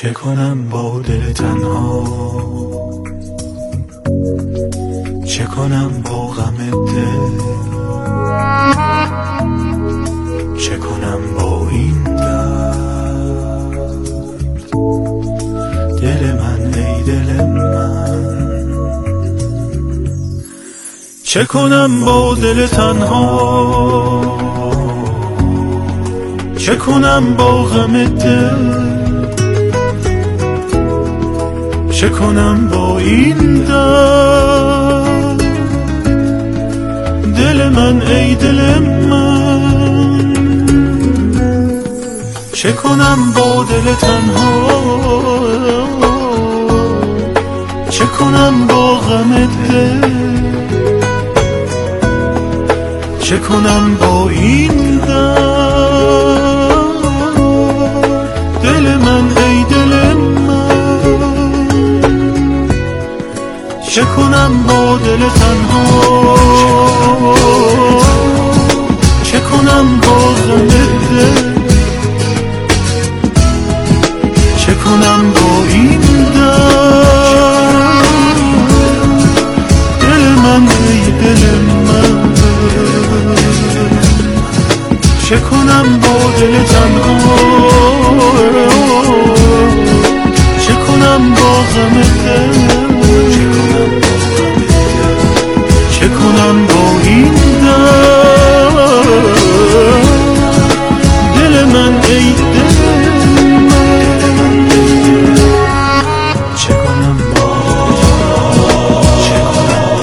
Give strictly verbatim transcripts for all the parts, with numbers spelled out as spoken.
چه کنم با دل تنها، چه کنم با غم دل، چه کنم با این درد. دل من ای دل من، چه کنم با دل تنها، چه کنم با غم دل، چه کنم با این درد. دل من ای دل من، چه کنم با دل تنها، چه کنم با غم دل، چه کنم با این درد. دل من ای دل من، چه کنم با دل تنها، چه کنم با غم دل، چه کنم با این درد. دل من ای دل من، چه کنم با دل تنها، چه کنم با غم دل، چه کنم با این درد. دل من ای دل من، چه کنم با چه کنم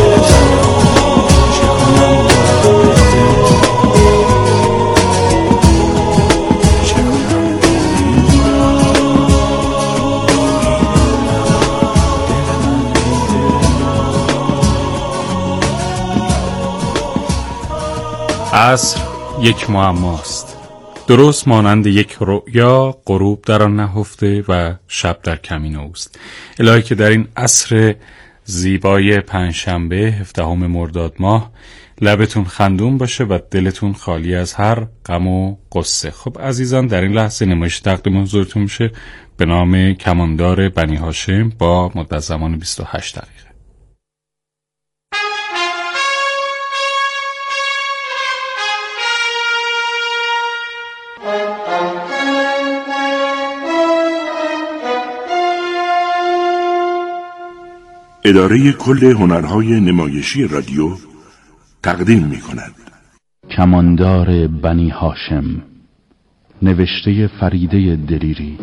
عصر یک معماست، درست مانند یک رؤیا غروب در آن نهفته و شب در کمین اوست. الهی که در این عصر زیبای پنجشنبه هفدهم مرداد ماه لبتون خندون باشه و دلتون خالی از هر غم و غصه. خب عزیزان، در این لحظه نمایش تقدیم حضورتون میشه به نام کماندار بنی هاشم با مدت زمان بیست و هشت دقیقه. اداره کل هنرهای نمایشی رادیو تقدیم می کند کماندار بنی هاشم، نوشته فریده دلیری.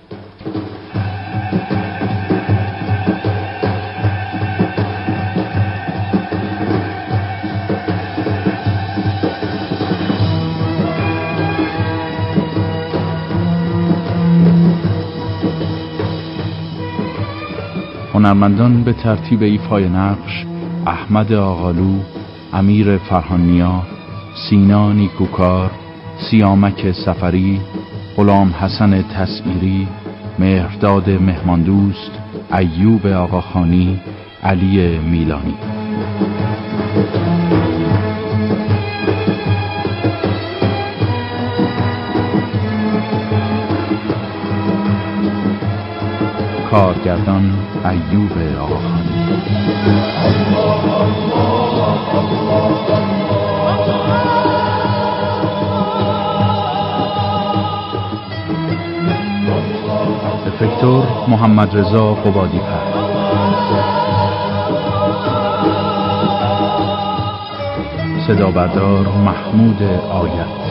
هنرمندان به ترتیب ایفای نقش: احمد آقالو، امیر فرهانیا، سینا نیکوکار، سیامک سفری، غلام حسن تسعیری، مهرداد مهماندوست، ایوب آقاخانی، علی میلانی. کارگردان ایوب آقاخانی. افکتور محمد رضا قبادی پر. صدا بردار محمود آیت.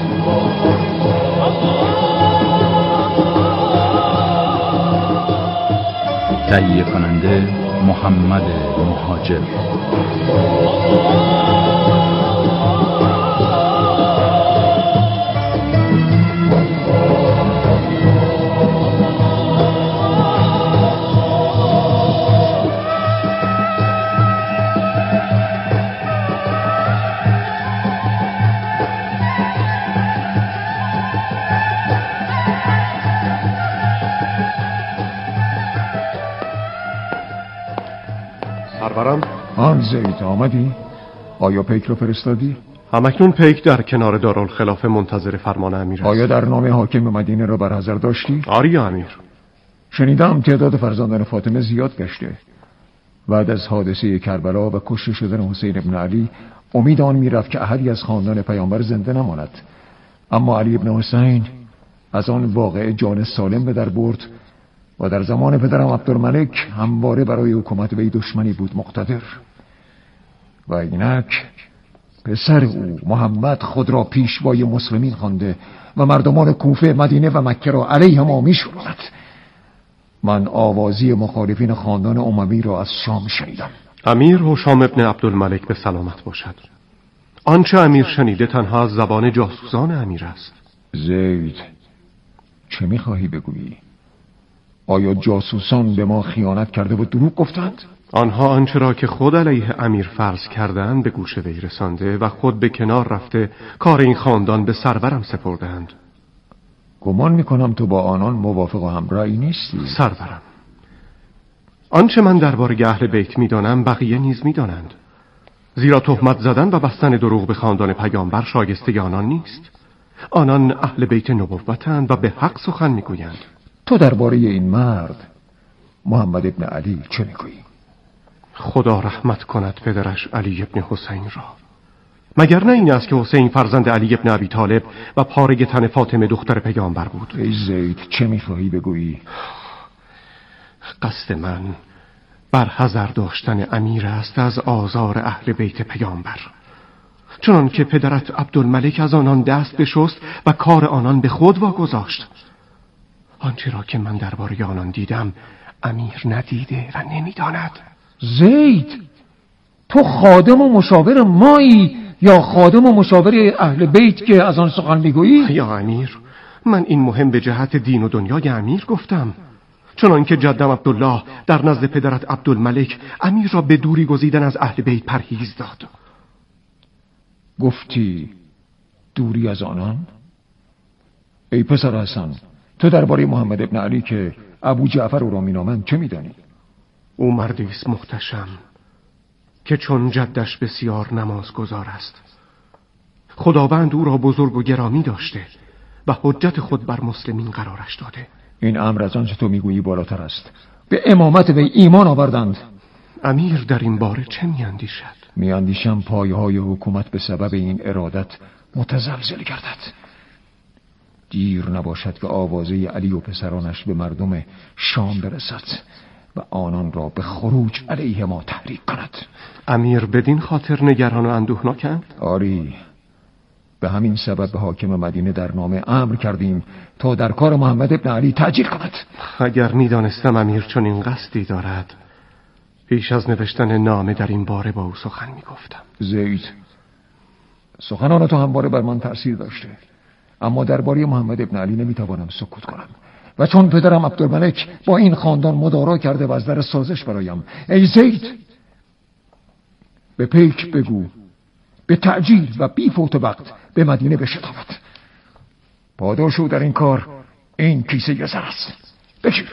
تهیه کننده محمد مهاجر. سرورم. آن زید آمدی؟ آیا پیک رو فرستادی؟ همکنون پیک در کنار دارالخلافه منتظر فرمان امیر است. آیا در نام حاکم مدینه را برحضر داشتی؟ آری امیر. شنیدم تعداد فرزندان فاطمه زیاد گشته. بعد از حادثه کربلا و کشته شدن حسین ابن علی امید آن میرفت که احدی از خاندان پیامبر زنده نماند، اما علی ابن حسین از آن واقعه جان سالم به در برد و در زمان پدرم عبدالملک همواره برای حکومت وی دشمنی بود مقتدر. و اینک پسر او محمد خود را پیشوای مسلمین خوانده و مردمان کوفه، مدینه و مکه را علیه ما می‌شمرد. من آوازی مخالفین خاندان اموی را از شام شنیدم. امیر هشام ابن عبدالملک به سلامت باشد. آنچه امیر شنیده تنها از زبان جاسوسان امیر است. زید، چه می‌خواهی بگویی؟ آیا جاسوسان به ما خیانت کرده و دروغ گفتند؟ آنها آنچه را که خود علیه امیر فرض کردند به گوش وی رسانده و خود به کنار رفته کار این خاندان به سرورم سپردند. گمان میکنم تو با آنان موافق و همراهی نیستی. سرورم، آنچه من درباره اهل بیت میدانم بقیه نیز میدانند، زیرا تهمت زدن و بستن دروغ به خاندان پیامبر شایسته آنان نیست. آنان اهل بیت نبوتند و به حق سخن میگویند. تو درباره این مرد محمد ابن علی چه میگویی؟ خدا رحمت کند پدرش علی ابن حسین را. مگر نه این است که حسین فرزند علی ابن ابی طالب و پاره تن فاطمه دختر پیامبر بود؟ ای زید، چه میخواهی بگویی؟ قصد من برحذر داشتن امیر است از آزار اهل بیت پیامبر، چنان که پدرت عبدالملک از آنان دست بشست و کار آنان به خود واگذاشت. آنچه را که من درباره آنان دیدم امیر ندیده و نمیداند. زید، تو خادم و مشاور مایی یا خادم و مشاور اهل بیت که از آن سخن میگویی؟ یا امیر، من این مهم به جهت دین و دنیای امیر گفتم، چنان که جدم عبدالله در نزد پدرت عبدالملک امیر را به دوری گزیدن از اهل بیت پرهیز داد. گفتی دوری از آنان؟ ای پسر حسن، تو درباره محمد ابن علی که ابو جعفر او را مینامند چه میدانی؟ او مردی است محتشم که چون جدش بسیار نمازگزار است. خداوند او را بزرگ و گرامی داشته و حجت خود بر مسلمین قرارش داده. این امر از آنچه تو میگویی بالاتر است. به امامت وی ایمان آوردند. امیر در این باره چه میاندیشد؟ میاندیشم پایه های حکومت به سبب این ارادت متزلزل گردد. دیر نباشد که آوازه علی و پسرانش به مردم شام برسد و آنان را به خروج علیه ما تحریک کند. امیر بدین خاطر نگران و اندوهناکند؟ آری، به همین سبب به حاکم مدینه در نامه امر کردیم تا در کار محمد ابن علی تعجیل کند. اگر میدانستم امیر چون این قصدی دارد پیش از نوشتن نامه در این باره با او سخن میگفتم. زید، سخنان تو همواره بر من تأثیر داشته، اما درباره محمد ابن علی نمیتوانم سکوت کنم و چون پدرم عبدالملک با این خاندان مدارا کرده و از در سازش برایم. ای زید، به پیک بگو به تعجیل و بی فوت وقت به مدینه بشتابد. پاداش او در این کار این کیسه زر است. بگیر،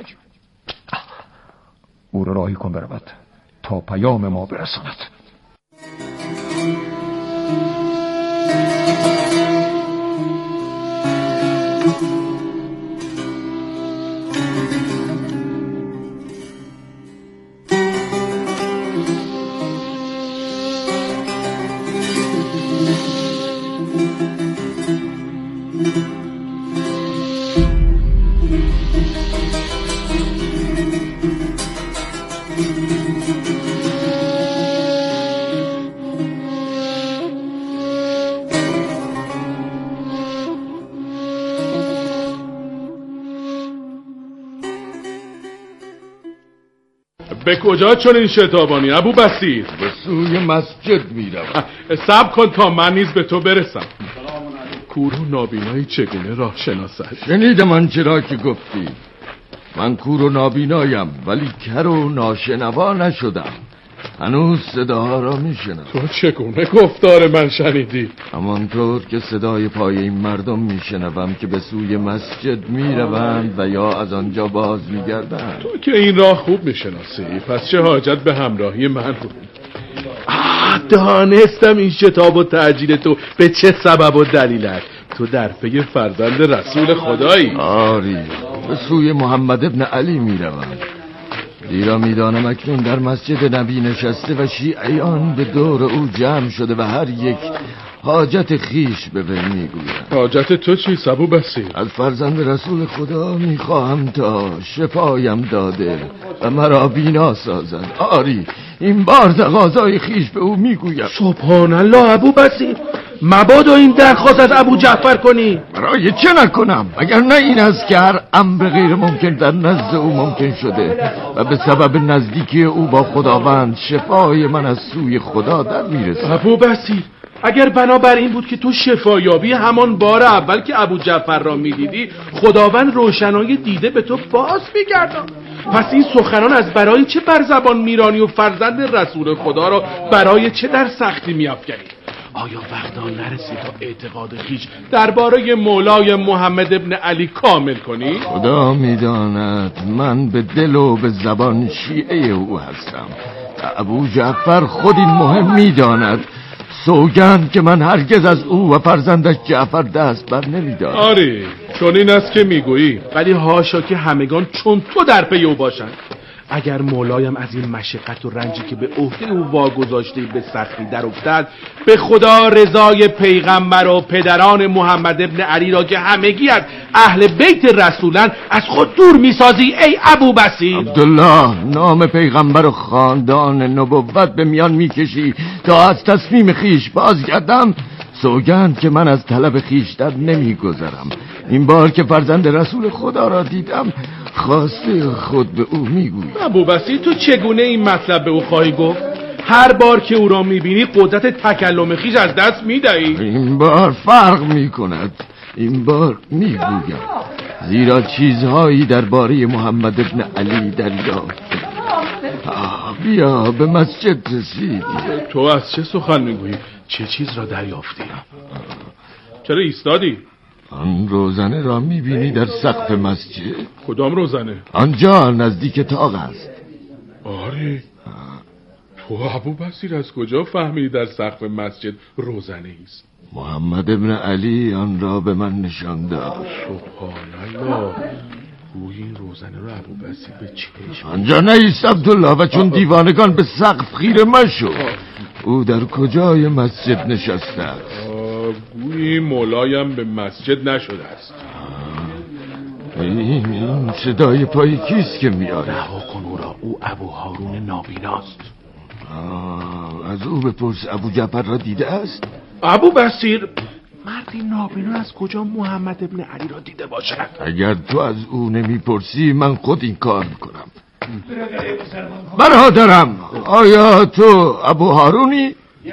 او را راهی کن برود تا پیام ما برساند. به کجا چون این شتابانی ابو بصیر؟ به سوی مسجد میروم. صبر کن تا من نیز به تو برسم. کور و نابینایی چگونه راه شناسد؟ شنیدم آنچه را که گفتی. من کور و نابینایم ولی کر و ناشنوا نشدم. هنوز صداها را میشنم. تو چگونه گفتار من شنیدی؟ همانطور که صدای پای این مردم میشنوم که به سوی مسجد میروند و یا از آنجا باز میگردند. تو که این راه خوب میشناسی، پس چه حاجت به همراهی من بود؟ دانستم این شتاب و تعجیل تو به چه سبب و دلیل است. تو در پی فرزند رسول خدایی. آری، به سوی محمد ابن علی می روم. زیرا می دانم اکنون در مسجد نبی نشسته و شیعیان به دور او جمع شده و هر یک حاجت خیش به وی می گوید. حاجت تو چیست ابو بصیر؟ از فرزند رسول خدا می خواهم تا شفایم داده و مرا بینا سازد. آری این بار تقاضای خیش به او می گویم. سبحان الله ابو بصیر، مبادا این درخواست از ابو جعفر کنی. برای چه نکنم؟ اگر نه این است که هر امر غیر ممکن در نزد او ممکن شده و به سبب نزدیکی او با خداوند شفای من از سوی خدا در میرسد. ابو بصیر، اگر بنابر این بود که تو شفایابی همان بار اول که ابو جعفر را میدیدی خداوند روشنای دیده به تو باز میگردان، پس این سخنان از برای چه بر زبان میرانی و فرزند رسول خدا را برای چه در سختی میافکنی؟ آیا وقت آن نرسید تا اعتقاد خیش درباره مولای محمد ابن علی کامل کنی؟ خدا میداند من به دل و به زبان شیعه او هستم. ابو جعفر خود این مهم میداند. سوگند که من هرگز از او و فرزندش جعفر دست بر نمیدارم. آره چون این است که میگویی، ولی هاشا که همگان چون تو در پی او باشند. اگر مولایم از این مشقت و رنجی که به عهده او واگذاشته به سختی در افتد، به خدا رضای پیغمبر و پدران محمد ابن علی را که همگی از اهل بیت رسولن از خود دور میسازی ای ابو بصیر؟ عبدالله، نام پیغمبر و خاندان نبوت به میان میکشی تا از تصمیم خیش بازگردم. سوگند که من از طلب خیشتر نمیگذرم. این بار که فرزند رسول خدا را دیدم خواسته خود به او میگویم. ابو بصیر، تو چگونه این مطلب به او خواهی گفت؟ هر بار که او را میبینی قدرت تکلم خیش از دست میدهی. این بار فرق میکند. این بار میگویم، زیرا چیزهایی درباره محمد ابن علی دریافت. بیا به مسجد رسید. تو از چه سخن میگویی؟ چه چیز را دریافتی؟ چرا ایستادی؟ آن روزنه را میبینی در سقف مسجد؟ کدام روزنه؟ آنجا نزدیک تاق است. آره. تو ابو بصیر از کجا فهمیدی در سقف مسجد روزنه است؟ محمد ابن علی آن را به من نشان داد. سبحان الله. گویی این روزنه را ابو بصیر به چشم آنجا نیست عبدالله، و چون دیوانگان به سقف خیره مشو. او در کجای مسجد نشسته است؟ گویی مولایم به مسجد نشده است. این صدای پای کیست که میاره؟ رها کن او را، او ابو هارون نابیناست. از او بپرس ابو جعفر را دیده است؟ ابو بصیر، مردی نابینا از کجا محمد ابن علی را دیده باشد؟ اگر تو از او نمیپرسی من خود این کار میکنم. برادرم، آیا تو ابو هارونی؟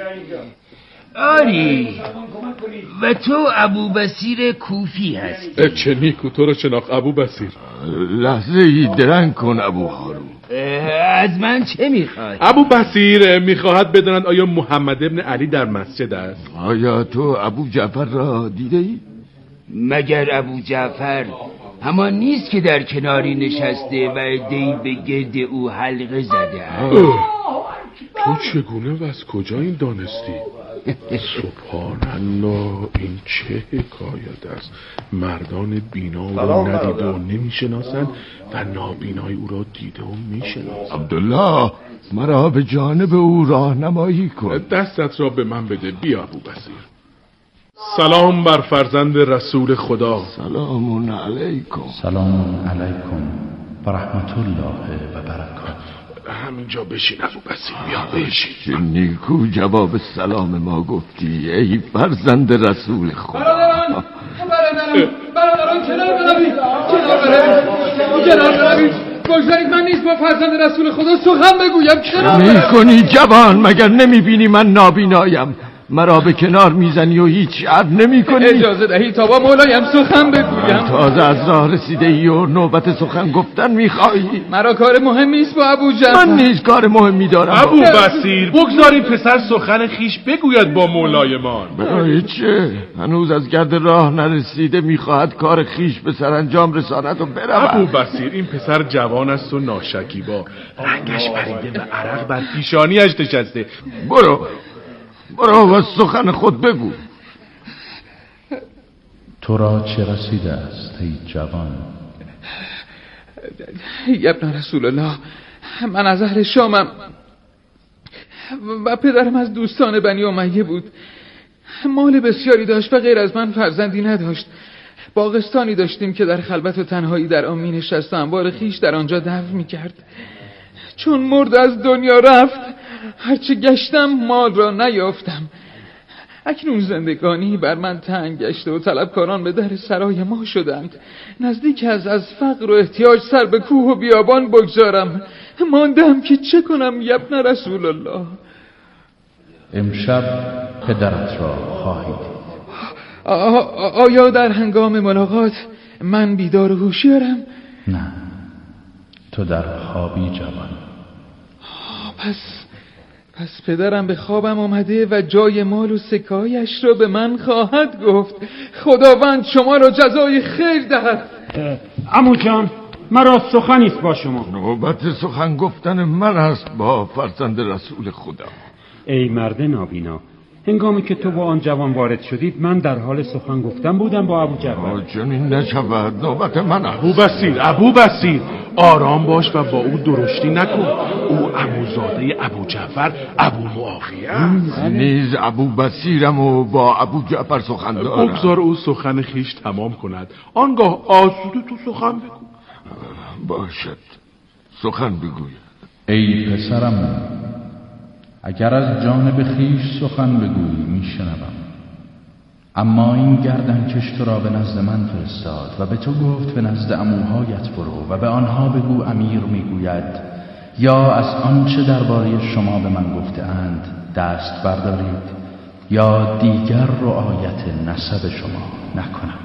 آری، و تو ابو بصیر کوفی هستی. چه نیکو تو رو شناخت ابو بصیر. لحظه ای درنگ کن ابو هارون. از من چه میخواد؟ ابو بصیر میخواهد بداند آیا محمد ابن علی در مسجد است. آیا تو ابو جعفر را دیده ای؟ مگر ابو جعفر همان نیست که در کناری نشسته و عده‌ای به گرد او حلقه زده؟ تو چگونه و از کجا این دانستی؟ سبحان الله، این چه حکایت است. مردان بینا او را ندیده و نمیشناسند و نابینای او را دیده و میشناسند. عبدالله، مرا به جانب او راهنمایی کن. دستت را به من بده. بیا ابو بصیر. سلام بر فرزند رسول خدا. سلام علیکم. سلام علیکم و رحمت الله و برکاته. همینجا بشین ابو بصیر، بیا بشین. چه نیکو جواب سلام ما گفتی ای فرزند رسول خدا. برادران برادران برادران کنار بروید، کنار بروید، کنار بروید. بگذارید من نیز با فرزند رسول خدا سخن بگویم. کنار بروید. میکنی جوان؟ مگر نمیبینی من نابینایم؟ مرا به کنار میزنی و هیچ عرض نمی کنی. اجازه دهی تا با مولایم سخن بگویم. تازه از راه رسیده ای و نوبت سخن گفتن میخواهی؟ مرا کار مهمی است با ابو جعفر. من نیز کار مهمی دارم. ابو بصیر، بگذاریم پسر سخن خیش بگوید با مولایمان. برای چه؟ هنوز از گرد راه نرسیده میخواهد کار خیش به سرانجام رساند و برود. ابو بصیر، این پسر جوان است و ناشکیبا، رنگش پریده و عرق بر پیشانیش نشسته. برو برو و سخن خود بگو. تو را چه رسیده است ای جوان؟ ابن رسول الله، من از اهل شامم و پدرم از دوستان بنی امیه بود. مال بسیاری داشت و غیر از من فرزندی نداشت. باغستانی داشتیم که در خلوت و تنهایی در آن می نشست و انبار خیش در آنجا دفن می کرد. چون مرد از دنیا رفت، هرچه گشتم مال را نیافتم. اکنون زندگانی بر من تنگ گشته و طلبکاران به در سرای ما شدند. نزدیک از از فقر و احتیاج سر به کوه و بیابان بگذارم. ماندم که چه کنم ابن رسول الله. امشب پدرت را خواهید دید. آیا در هنگام ملاقات من بیدار و هوشیارم؟ نه، تو در خوابی جوان. پس پس پدرم به خوابم آمده و جای مال و سکایش را به من خواهد گفت. خداوند شما را جزای خیر دهد. عمو جان، مرا سخنی است با شما. نوبت سخن گفتن من است با فرزند رسول خدا. ای مرد نابینا، هنگامی که تو با آن جوان وارد شدید من در حال سخن گفتن بودم با ابو جعفر. چنین نشود، نوبت من است. ابو بصیر، ابو بصیر، آرام باش و با او درشتی نکن. او عموزاده ابو جعفر ابو معاویه است. نیز ابو بصیرم و با ابو جعفر سخن دارم. بگذار او سخن خیش تمام کند، آنگاه آسوده تو سخن بگو. باشد، سخن بگوید. ای پسرم، اگر از جانب خیش سخن بگویی میشنوم، اما این گردنکش تو را به نزد من فرستاد و به تو گفت به نزد عموهایت برو و به آنها بگو امیر میگوید یا از آنچه درباره شما به من گفته اند دست بردارید یا دیگر رعایت نسب شما نکنم.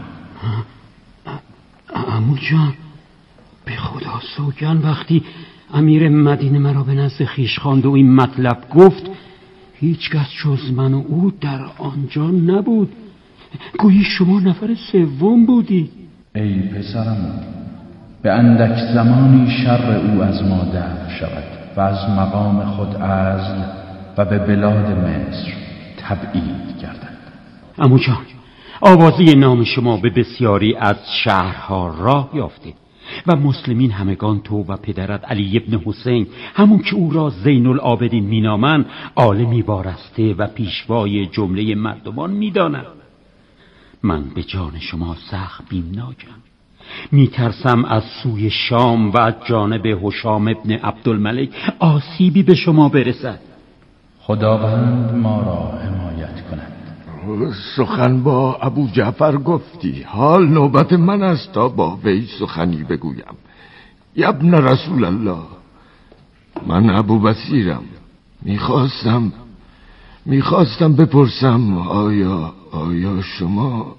عمو جان، به خدا سوگن وقتی امیر مدینه مرا به نزد خیش خواند و این مطلب گفت، هیچ کس جز من و او در آنجا نبود. گویی شما نفر سوم بودی. ای پسرم، به اندک زمانی شر او از ما دفع شود و از مقام خود عزل و به بلاد مصر تبعید گردد. عمو جان، آوازه نام شما به بسیاری از شهرها راه یافته و مسلمین همگان تو و پدرت علی ابن حسین، همون که او را زین العابدین مینامند، عالمی وارسته و پیشوای جمله مردمان میدانند. من به جان شما سخت بیمناکم. میترسم از سوی شام و از جانب هشام ابن عبدالملک آسیبی به شما برسد. خداوند ما را حمایت کند. سخن با ابو جعفر گفتی، حال نوبت من است تا با وی سخنی بگویم. ابن رسول الله، من ابو بصیرم. میخواستم میخواستم بپرسم آیا آیا شما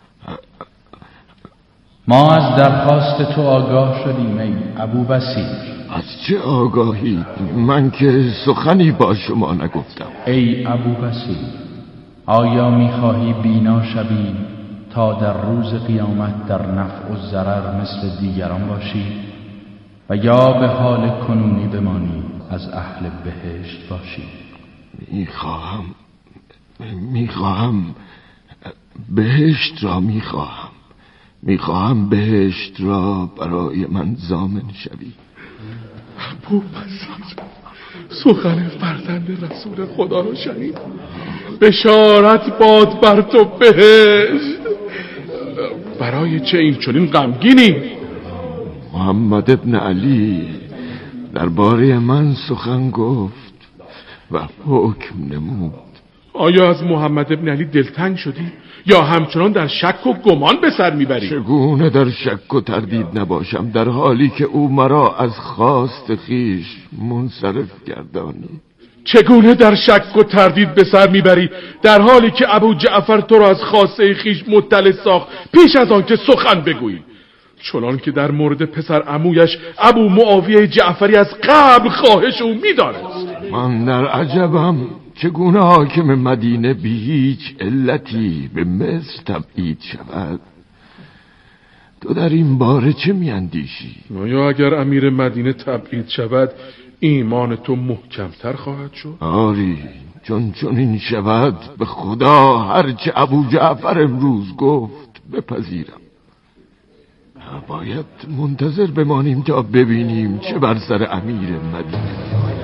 ما از درخواست تو آگاه شدیم ای ابو بصیر. از چه آگاهی؟ من که سخنی با شما نگفتم. ای ابو بصیر، آیا میخواهی بینا شوی تا در روز قیامت در نفع و ضرر مثل دیگران باشی و یا به حال کنونی بمانی از اهل بهشت باشی؟ میخواهم میخواهم بهشت را میخواهم میخواهم بهشت را برای من ضامن شوی. ابو بصیر، سخن فرزند رسول خدا را شنید. بشارت باد بر تو بهشت. برای چه این چنین غمگینی؟ محمد ابن علی درباره من سخن گفت و حکم نمود. آیا از محمد ابن علی دلتنگ شدی یا همچنان در شک و گمان به سر میبری؟ چگونه در شک و تردید نباشم در حالی که او مرا از خواست خیش منصرف گردانی؟ چگونه در شک و تردید به سر میبری در حالی که ابو جعفر تو را از خواسته خیش مطلع ساخت پیش از آن که سخن بگویی؟ چنان که در مورد پسر عمویش ابو معاویه جعفری از قبل خواهش او میدانست. من در عجبم چگونه حاکم مدینه بی هیچ علتی به مصر تبعید شود. تو در این باره چه میاندیشی؟ آیا اگر امیر مدینه تبعید شود ایمان تو محکمتر خواهد شد؟ آری، چون چون این شود به خدا هرچه ابو جعفر امروز گفت بپذیرم. باید منتظر بمانیم تا ببینیم چه بر سر امیر مدینه.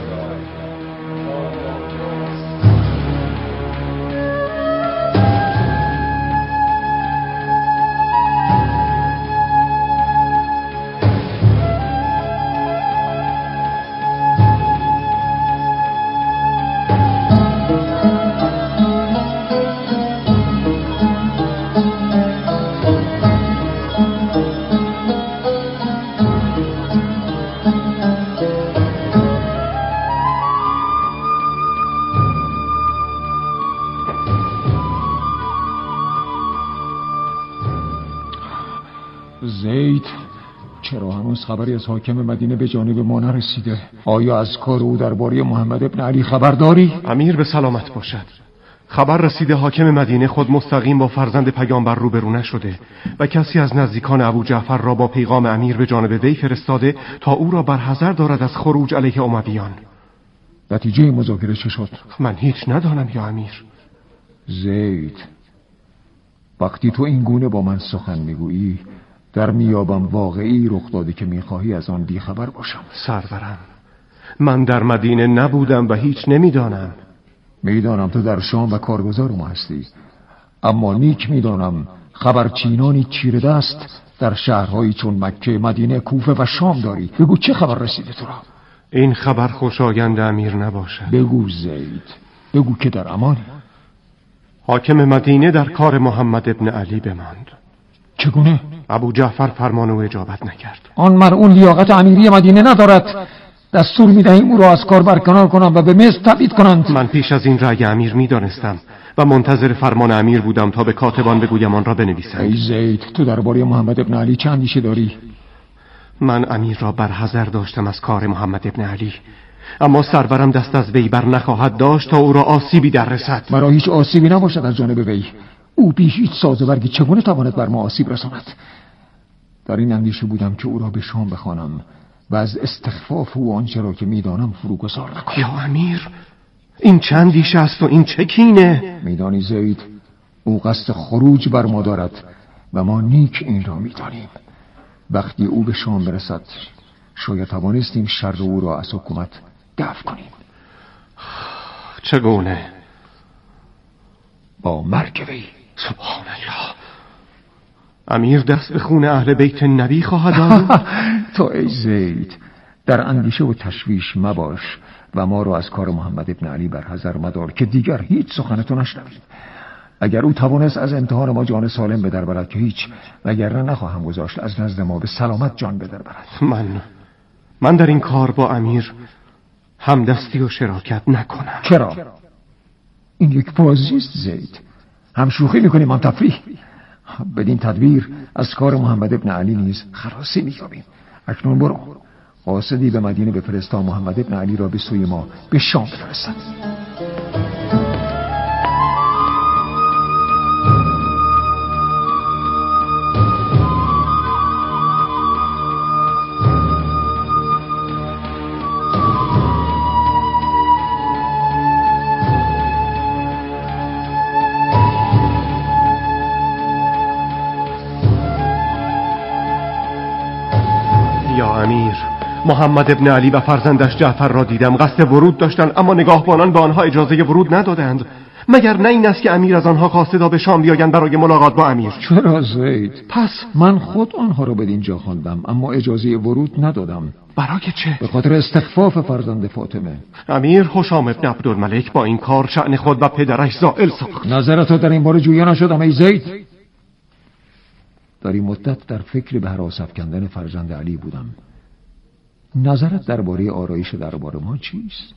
زید، چرا هنوز خبری از حاکم مدینه به جانب ما نرسیده؟ آیا از کار او درباره محمد ابن علی خبر داری؟ امیر به سلامت باشد. خبر رسیده حاکم مدینه خود مستقیم با فرزند پیامبر روبرو نشده و کسی از نزدیکان ابو جعفر را با پیغام امیر به جانب وی فرستاده تا او را برحذر دارد از خروج علیه امویان. نتیجه مذاکره چه شد؟ من هیچ ندانم یا امیر. زید، وقتی تو این گونه با من سخن میگویی در میابم واقعی رخ داده که میخواهی از آن بیخبر باشم. سرورم، من در مدینه نبودم و هیچ نمیدانم. میدانم تو در شام و کارگزار ما هستی، اما نیک میدانم خبرچینانی چیره دست در شهرهایی چون مکه، مدینه، کوفه و شام داری. بگو چه خبر رسیده تو را؟ این خبر خوشایند امیر نباشد. بگو زید، بگو که در امانی. حاکم مدینه در کار محمد ابن علی بماند. چگونه؟ ابو جعفر فرمان او اجابت نکرد. آن مرعون لیاقت امیری مدینه ندارد. دستور میدهیم او را از کار برکنار کنم و به مصر تبعید کنند. من پیش از این رأی امیر میدانستم و منتظر فرمان امیر بودم تا به کاتبان بگویم آن را بنویسند. ای زید، تو درباره محمد ابن علی چه اندیشه داری؟ من امیر را برحذر داشتم از کار محمد ابن علی، اما سرورم دست از وی بر نخواهد داشت تا او را آسیبی در رسد. مرا هیچ آسیبی نباشد از جانب وی. او بی هیچ سازه برگی چگونه تواند بر ما آسیب رساند؟ در این اندیشه بودم که او را به شام بخوانم و از استخفاف او آنچه را که میدانم فروگذار نکنم. یا امیر، این چه اندیشه است و این چه کینه؟ میدانی زید، او قصد خروج بر ما دارد و ما نیک این را میدانیم. وقتی او به شام برسد شاید توانستیم شر او را از حکومت دفع کنیم. چگونه؟ با مرگ وی. سبحان الله. امیر دست به خون اهل بیت نبی خواهد داد؟ تو ای زید در اندیشه و تشویش مباش و ما را از کار محمد ابن علی برحذر مدار که دیگر هیچ سخنتو نشنویم. اگر او توانست از امتحان ما جان سالم به در برد که هیچ، وگرنه نخواهم گذاشت از نزد ما به سلامت جان به در برد. من من در این کار با امیر همدستی و شراکت نکنم. چرا؟ این یک بازی است زید. هم شوخی میکنیم هم تفریح. بدین تدبیر از کار محمد ابن علی نیز خلاصی می‌یابیم. اکنون برو قاصدی به مدینه بفرست تا محمد ابن علی را به سوی ما به شام بفرستد. محمد ابن علی و فرزندش جعفر را دیدم. قصد ورود داشتند اما نگاهبانان به آنها اجازه ورود ندادند. مگر نه این است که امیر از آنها خواسته تا به شام بیایند برای ملاقات با امیر؟ چرا زید؟ پس من خود آنها را به اینجا خواندم اما اجازه ورود ندادم. برای چه؟ به خاطر استخفاف فرزند فاطمه. امیر هشام ابن عبدالملک با این کار شأن خود و پدرش زائل ساخت. نظرت در این باره جویا نشدم ای زید؟ در این مدت در فکر به هراس افکندن فرزند علی بودم. نظرت درباره آرایش دربار ما چیست؟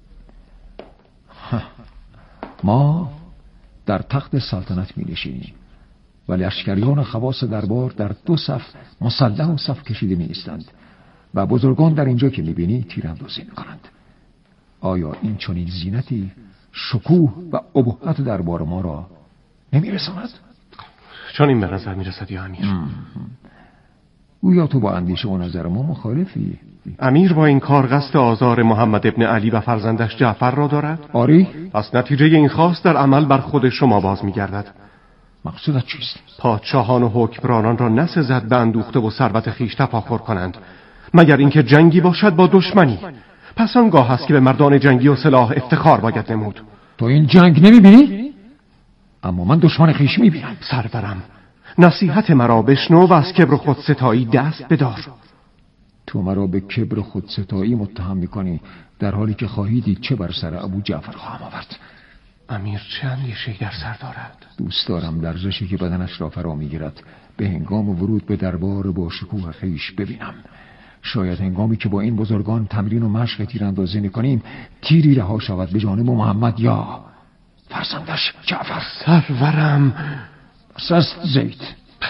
ما در تخت سلطنت می نشینیم و لشکریان خواص دربار در دو صف مسلح و صف کشیده می ایستند و بزرگان در اینجا که می بینی تیراندازی می کنند. آیا این چنین زینتی شکوه و ابهت دربار ما را نمی رساند؟ چون این به نظر می رسد یا امیر؟ گویا تو با اندیشه و نظر ما مخالفی. امیر با این کار قصد آزار محمد ابن علی و فرزندش جعفر را دارد؟ آری؟ پس نتیجه این خواست در عمل بر خود شما باز می گردد. مقصودت چیست؟ پادشاهان و حکمرانان را نسزد به اندوخته و ثروت خویش تفاخر کنند، مگر اینکه جنگی باشد با دشمنی. پس آنگاه است که به مردان جنگی و سلاح افتخار باید نمود. تو این جنگ نمیبینی؟ اما من دشمن خویش میبینم. سرورم، نصیحت مرا بشنو و از کبر و خودستایی دست بدار. تو مرا به کبر و خودستایی متهم میکنی، در حالی که خواهی دید چه بر سر ابو جعفر خواهم آورد. امیر چه اندیشه‌ای در سر دارد؟ دوست دارم لرزشی که بدنش را فرا میگیرد به هنگام ورود به دربار با شکوه خویش ببینم. شاید هنگامی که با این بزرگان تمرین و مشق تیراندازی میکنیم تیری رها شود به جانب محمد یا فرزندش جعفر. سرورم. سست زید.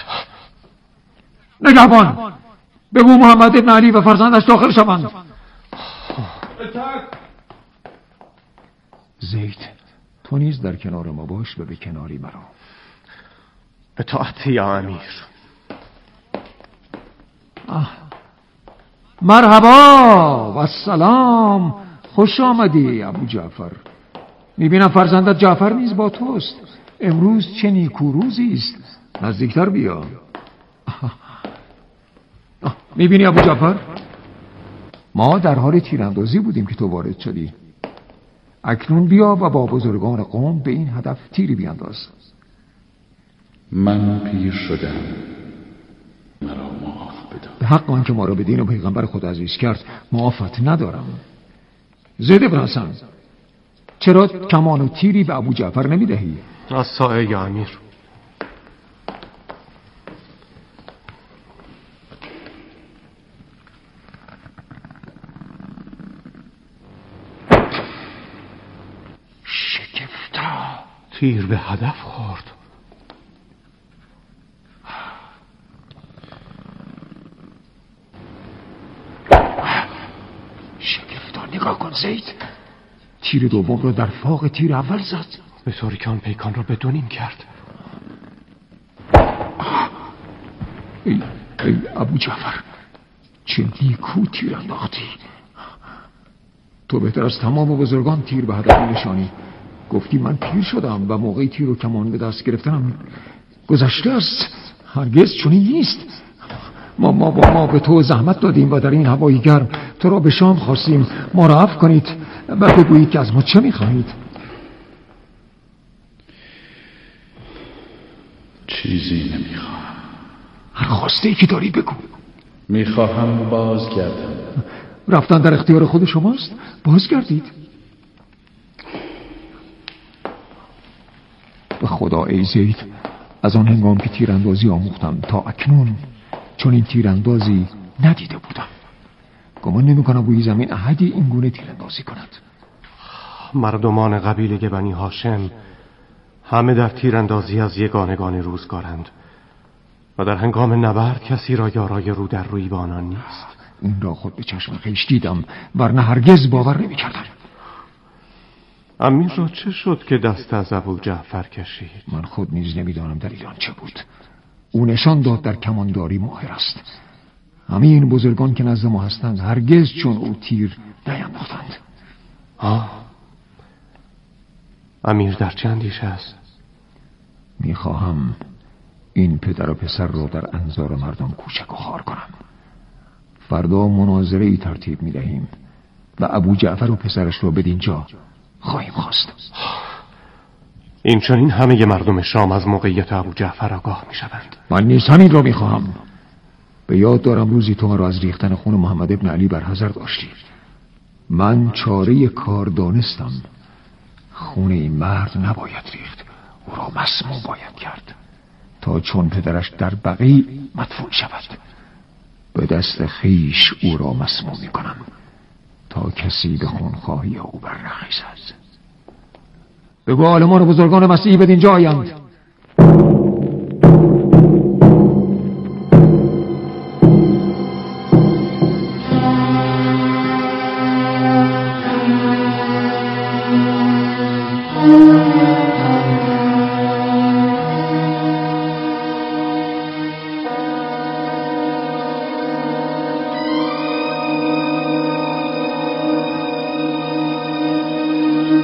نگهبان، بگو محمد ابن علی و فرزندش داخل شوند. زید، تو نیز در کنار ما باش و به کناری مرا. اطاعت یا امیر. آه. مرحبا و سلام، خوش آمدی ابو جعفر. میبینم فرزندت جعفر نیز با توست. امروز چه نیکو روزی است. نزدیکتر بیا. میبینی ابو جعفر؟ ما در حال تیراندازی بودیم که تو وارد شدی. اکنون بیا و با بزرگان قوم به این هدف تیری بیانداز. من پیر شدم، مرا معاف بده. به حق آن که ما را به دین و پیغمبر خود عزیز کرد معافت ندارم. زید ابن حسن، چرا کمان و تیری به ابو جعفر نمیدهی؟ از سایه یا امیر. شگفتا. تیر به هدف خورد. شگفتا، نگاه کن زید. تیر دوم را در فاق تیر اول زد، به طوری که آن پیکان را به دو نیم کرد. ای, ای ابو جعفر، چه نیکو تیر انداختی. تو بهتر از تمام بزرگان تیر به هدف نشانی. گفتی من پیر شدم و موقعی تیر و کمان به دست گرفتنم گذشته است. هرگز چنین نیست. ما ما با ما به تو زحمت دادیم و در این هوای گرم تو را به شام خواستیم. ما را عفو کنید و بگویید که از ما چه میخواهید. چیزی نمیخواهم. هر خواسته ای که داری بگو. میخواهم بازگردم. رفتن در اختیار خود شماست. بازگردید. به خدا ای زید، از آن هنگام که تیراندازی آموختم تا اکنون چون این تیراندازی ندیده بودم. گمان نمی کنم روی زمین احدی این گونه تیراندازی کند. مردمان قبیله بنی هاشم همه در تیراندازی از یگانگان روزگارند و در هنگام نبرد کسی را یارای رو در روی با آنان نیست. این را خود به چشم خویش دیدم، ورنه هرگز باور نمی کردم. امیر را چه شد که دست از ابو جعفر کشید؟ من خود نیز نمیدانم دلیل آن چه بود. او نشان داد در کمانداری ماهر است. همه این بزرگان که نزد ما هستند هرگز چون او تیر نینداختند. آه امیر در چه اندیشه است؟ میخواهم این پدر و پسر را در انظار مردم کوچک و خوار کنم. فردا مناظره ای ترتیب میدهیم و ابو جعفر و پسرش را بدین جا خواهیم خواست. این چنین همه مردم شام از موقعیت ابو جعفر آگاه می شوند. من نیز همین را می خواهم. به یاد دارم روزی تو را از ریختن خون محمد ابن علی برحذر داشتی. من چاره کار دانستم. خون این مرد نباید ریخت، او را مسموم باید کرد تا چون پدرش در بقیع مدفون شود به دست خیش او را مسموم می کنم تا کسی به خونخواهی او برنخیزد. بگو عالمان و بزرگان مسیحی بدین جا آیند.